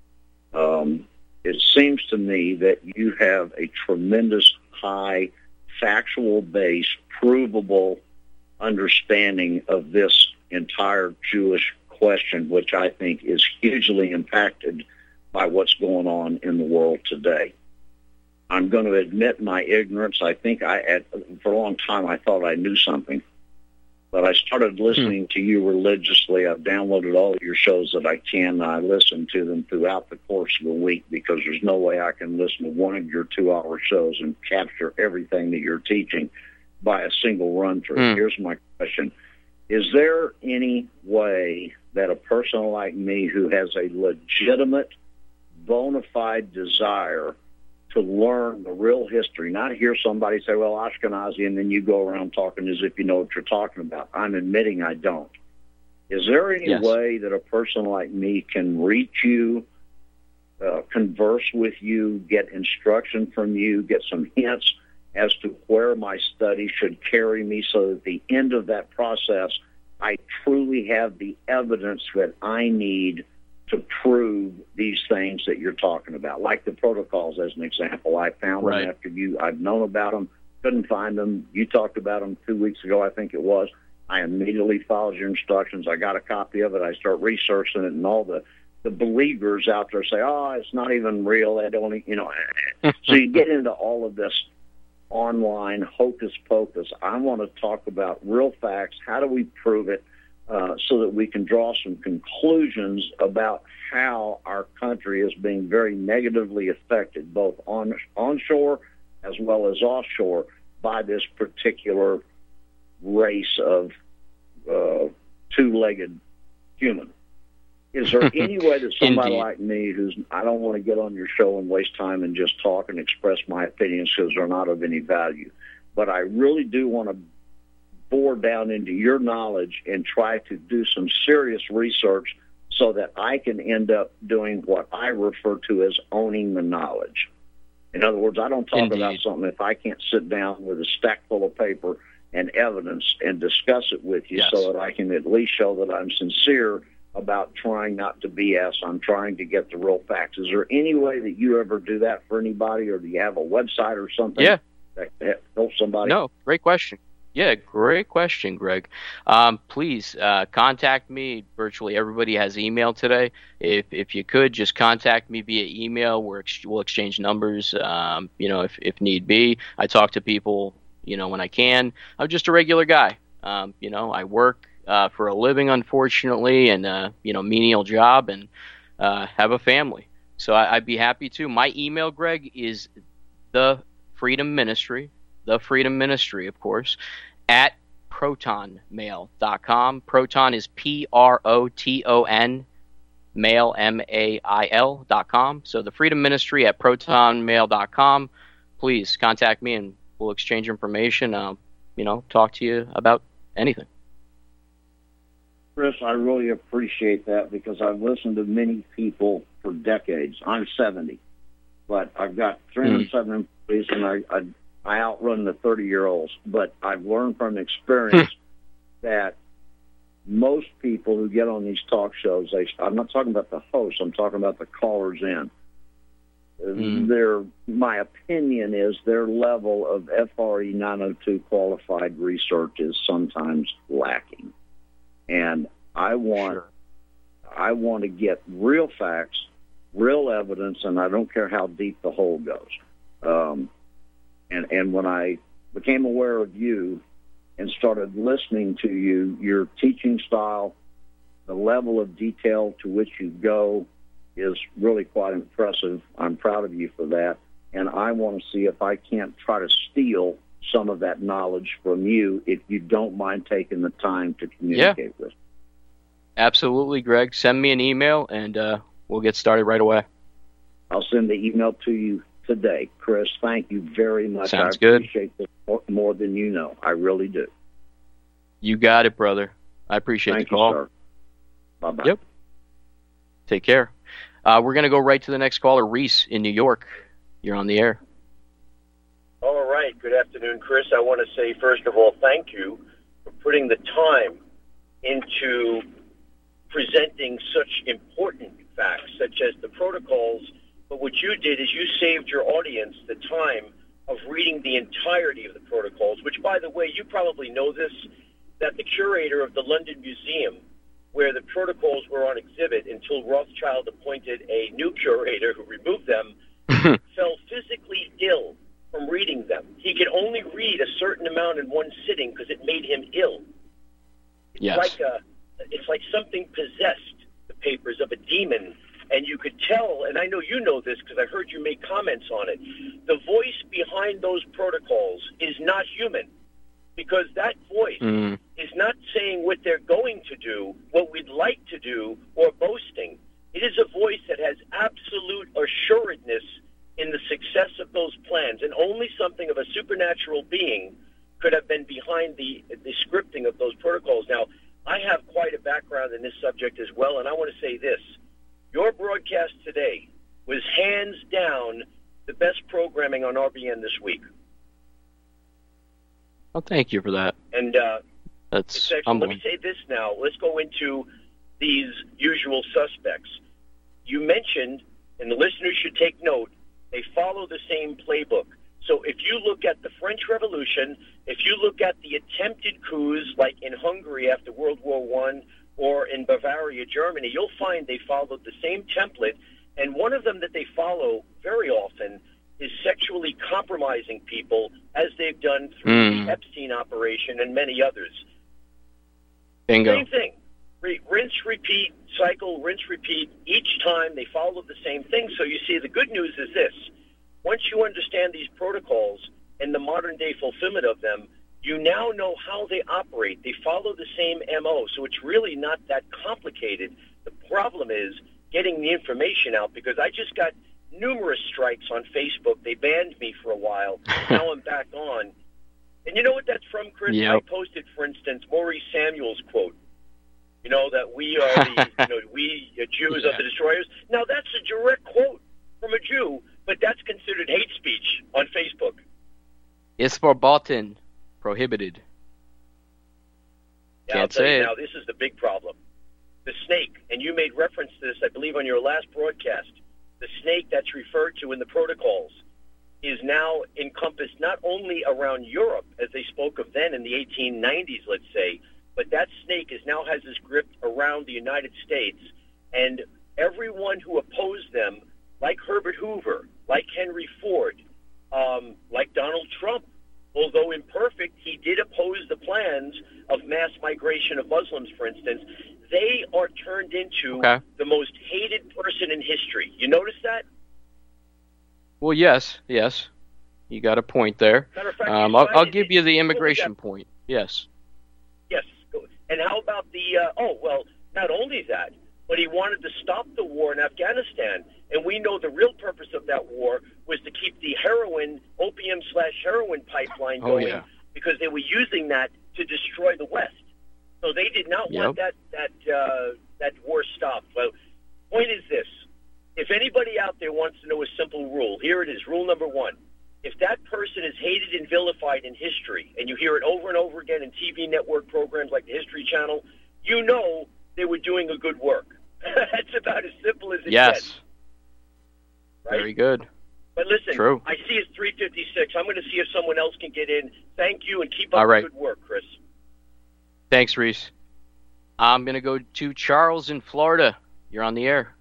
Um, it seems to me that you have a tremendous high factual base, provable understanding of this entire Jewish question, which I think is hugely impacted by what's going on in the world today. I'm going to admit my ignorance. I think I, at, for a long time, I thought I knew something. But I started listening hmm. to you religiously. I've downloaded all of your shows that I can, and I listen to them throughout the course of a week because there's no way I can listen to one of your two-hour shows and capture everything that you're teaching by a single run-through. Hmm. Here's my question. Is there any way that a person like me who has a legitimate, bona fide desire to learn the real history, not hear somebody say, well, Ashkenazi, and then you go around talking as if you know what you're talking about? I'm admitting I don't. Is there any yes. way that a person like me can reach you, uh, converse with you, get instruction from you, get some hints as to where my study should carry me so that at the end of that process, I truly have the evidence that I need to prove these things that you're talking about, like the protocols as an example. I found right. them after you. I've known about them, couldn't find them. You talked about them two weeks ago, I think it was. I immediately followed your instructions. I got a copy of it. I start researching it, and all the, the believers out there say, oh, it's not even real. That only, you know. So you get into all of this online hocus pocus. I want to talk about real facts. How do we prove it? Uh, so that we can draw some conclusions about how our country is being very negatively affected, both on onshore as well as offshore, by this particular race of uh, two-legged human. Is there any way that somebody Indeed. like me, who's I don't want to get on your show and waste time and just talk and express my opinions because they're not of any value, but I really do want to bore down into your knowledge and try to do some serious research so that I can end up doing what I refer to as owning the knowledge. In other words, I don't talk Indeed. about something if I can't sit down with a stack full of paper and evidence and discuss it with you Yes. so that I can at least show that I'm sincere about trying not to B S. I'm trying to get the real facts. Is there any way that you ever do that for anybody, or do you have a website or something Yeah. that helps somebody? No, great question. Yeah, great question, Greg. Um, please uh, contact me. Virtually everybody has email today. If if you could, just contact me via email. We're ex- we'll exchange numbers, um, you know, if, if need be. I talk to people, you know, when I can. I'm just a regular guy. Um, you know, I work uh, for a living, unfortunately, and, uh, you know, menial job, and uh, have a family. So I, I'd be happy to. My email, Greg, is the Freedom Ministry. The Freedom Ministry, of course, at proton mail dot com. Proton is P R O T O N, mail, M A I L dot com. So the Freedom Ministry at proton mail dot com. Please contact me and we'll exchange information, uh, you know, talk to you about anything. Chris, I really appreciate that because I've listened to many people for decades. I'm seventy, but I've got three hundred seven mm. employees, and I, I I outrun the thirty-year-olds, but I've learned from experience that most people who get on these talk shows, they, I'm not talking about the hosts, I'm talking about the callers in. Mm. Their, my opinion is their level of F R E nine oh two qualified research is sometimes lacking. And I want, sure. I want to get real facts, real evidence, and I don't care how deep the hole goes. Um, And and when I became aware of you and started listening to you, your teaching style, the level of detail to which you go is really quite impressive. I'm proud of you for that. And I want to see if I can't try to steal some of that knowledge from you if you don't mind taking the time to communicate yeah. with me. Absolutely, Greg. Send me an email, and uh, we'll get started right away. I'll send the email to you today. Chris, thank you very much. Sounds I good. appreciate this more than you know. I really do. You got it, brother. I appreciate Thank the call. You, sir. Bye-bye. Yep. Take care. Uh, we're going to go right to the next caller, Reese in New York. You're on the air. All right. Good afternoon, Chris. I want to say, first of all, thank you for putting the time into presenting such important facts, such as the protocols. But what you did is you saved your audience the time of reading the entirety of the protocols, which, by the way, you probably know this, that the curator of the London Museum, where the protocols were on exhibit until Rothschild appointed a new curator who removed them, fell physically ill from reading them. He could only read a certain amount in one sitting because it made him ill. It's yes. like a, it's like something possessed the papers of a demon. And you could tell, and I know you know this because I heard you make comments on it, the voice behind those protocols is not human, because that voice mm. is not saying what they're going to do, what we'd like to do, or boasting. It is a voice that has absolute assuredness in the success of those plans, and only something of a supernatural being could have been behind the, the scripting of those protocols. Now, I have quite a background in this subject as well, and I want to say this. Your broadcast today was hands down the best programming on R B N this week. Well, thank you for that. And uh, that's let me say this now. Let's go into these usual suspects. You mentioned, and the listeners should take note, they follow the same playbook. So if you look at the French Revolution, if you look at the attempted coups like in Hungary after World War One, or in Bavaria, Germany, you'll find they followed the same template. And one of them that they follow very often is sexually compromising people, as they've done through mm. the Epstein operation and many others. Bingo. Same thing. Re- rinse, repeat, cycle, rinse, repeat. Each time they follow the same thing. So you see, the good news is this. Once you understand these protocols and the modern-day fulfillment of them, you now know how they operate. They follow the same M O, so it's really not that complicated. The problem is getting the information out, because I just got numerous strikes on Facebook. They banned me for a while. Now I'm back on. And you know what that's from, Chris? Yep. I posted, for instance, Maurice Samuel's quote. You know, that we are the, you know, we uh, Jews yeah. are the destroyers. Now, that's a direct quote from a Jew, but that's considered hate speech on Facebook. It's verboten, prohibited. Yeah, Can't I'll tell say you it. now, this is the big problem. The snake, and you made reference to this, I believe, on your last broadcast. The snake that's referred to in the protocols is now encompassed not only around Europe, as they spoke of then in the eighteen nineties, let's say, but that snake is now has this grip around the United States, and everyone who opposed them, like Herbert Hoover, like Henry Ford, um, like Donald Trump, although imperfect, he did oppose the plans of mass migration of Muslims, for instance. They are turned into Okay. the most hated person in history. You notice that? Well, yes, yes. You got a point there. Matter of fact, Um, you I'll, I'll cited give it- you the what was immigration that? point. Yes. Yes. And how about the, uh, oh, well, not only that, but he wanted to stop the war in Afghanistan. And we know the real purpose of that war was to keep the heroin, opium slash heroin pipeline Oh, going yeah. because they were using that to destroy the West. So they did not want Yep. that, that, uh, that war stopped. Well, point is this. If anybody out there wants to know a simple rule, here it is, rule number one. If that person is hated and vilified in history, and you hear it over and over again in T V network programs like the History Channel, you know they were doing a good work. That's about as simple as it Yes. gets. Right? Very good. But listen, True. I see it's three fifty-six. I'm going to see if someone else can get in. Thank you, and keep up All right. the good work, Chris. Thanks, Reese. I'm going to go to Charles in Florida. You're on the air.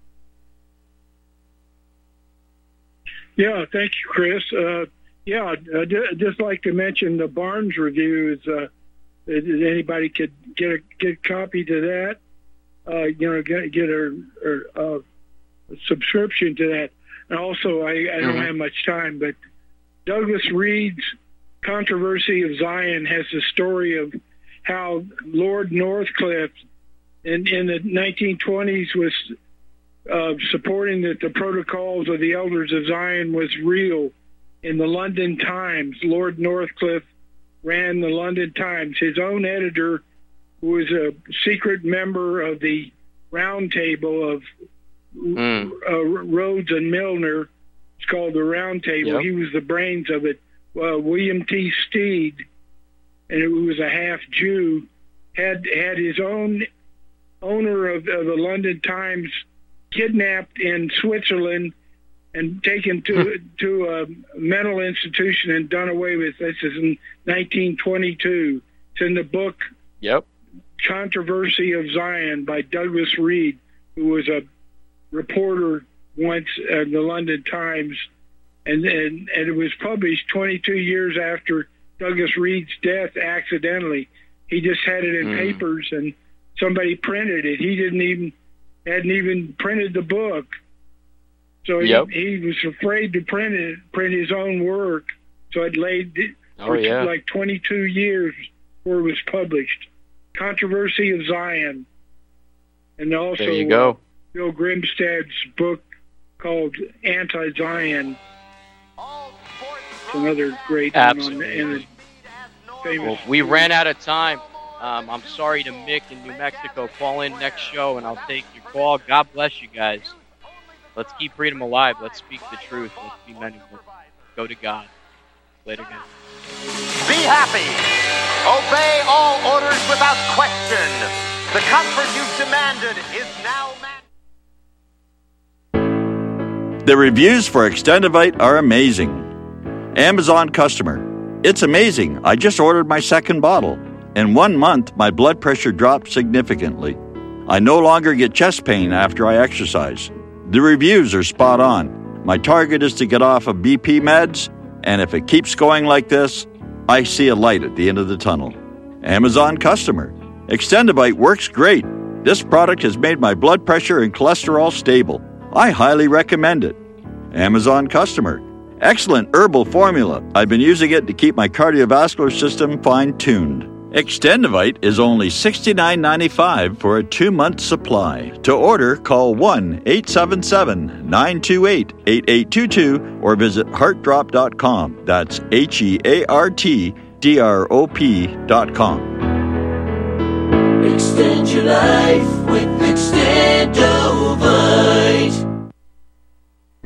Yeah, thank you, Chris. Uh, yeah, I'd I'd just like to mention the Barnes reviews. Uh, if anybody could get a get a copy to that, uh, you know, get, get a, a, a subscription to that. And also, I, I don't Mhm. have much time, but Douglas Reed's Controversy of Zion has the story of how Lord Northcliffe in, in the nineteen twenties was uh, supporting that the protocols of the Elders of Zion was real. In the London Times, Lord Northcliffe ran the London Times. His own editor, who was a secret member of the Round Table of Mm. uh, Rhodes and Milner, it's called the Round Table. Yep. He was the brains of it. Uh, William T. Steed, and it was a half Jew, had had his own owner of, of the London Times kidnapped in Switzerland and taken to to a mental institution and done away with. This is in nineteen twenty-two. It's in the book Yep. Controversy of Zion by Douglas Reed, who was a reporter once at the London Times, and, and and it was published twenty-two years after Douglas Reed's death accidentally. He just had it in Mm. papers, and somebody printed it. He didn't even hadn't even printed the book, so he, Yep. he was afraid to print it, print his own work. So it laid Oh, for yeah. like twenty-two years before it was published. Controversy of Zion, and also There you go. uh, Bill Grimstad's book called Anti-Zion. It's another great one on Absolutely. and the famous. Well, we ran out of time. Um, I'm sorry to Mick in New Mexico. Call in next show, and I'll take your call. God bless you guys. Let's keep freedom alive. Let's speak the truth. Let's be men and women. Go to God. Later, guys. Be happy. Obey all orders without question. The comfort you've demanded is now man. The reviews for Extendivite are amazing. Amazon customer. It's amazing. I just ordered my second bottle. In one month, my blood pressure dropped significantly. I no longer get chest pain after I exercise. The reviews are spot on. My target is to get off of B P meds, and if it keeps going like this, I see a light at the end of the tunnel. Amazon customer. Extendivite works great. This product has made my blood pressure and cholesterol stable. I highly recommend it. Amazon customer. Excellent herbal formula. I've been using it to keep my cardiovascular system fine-tuned. Extendivite is only sixty-nine ninety-five for a two-month supply. To order, call one eight seven seven, nine two eight, eight eight two two or visit heart drop dot com. That's H E A R T D R O P dot com. Extend your life with Extendovite.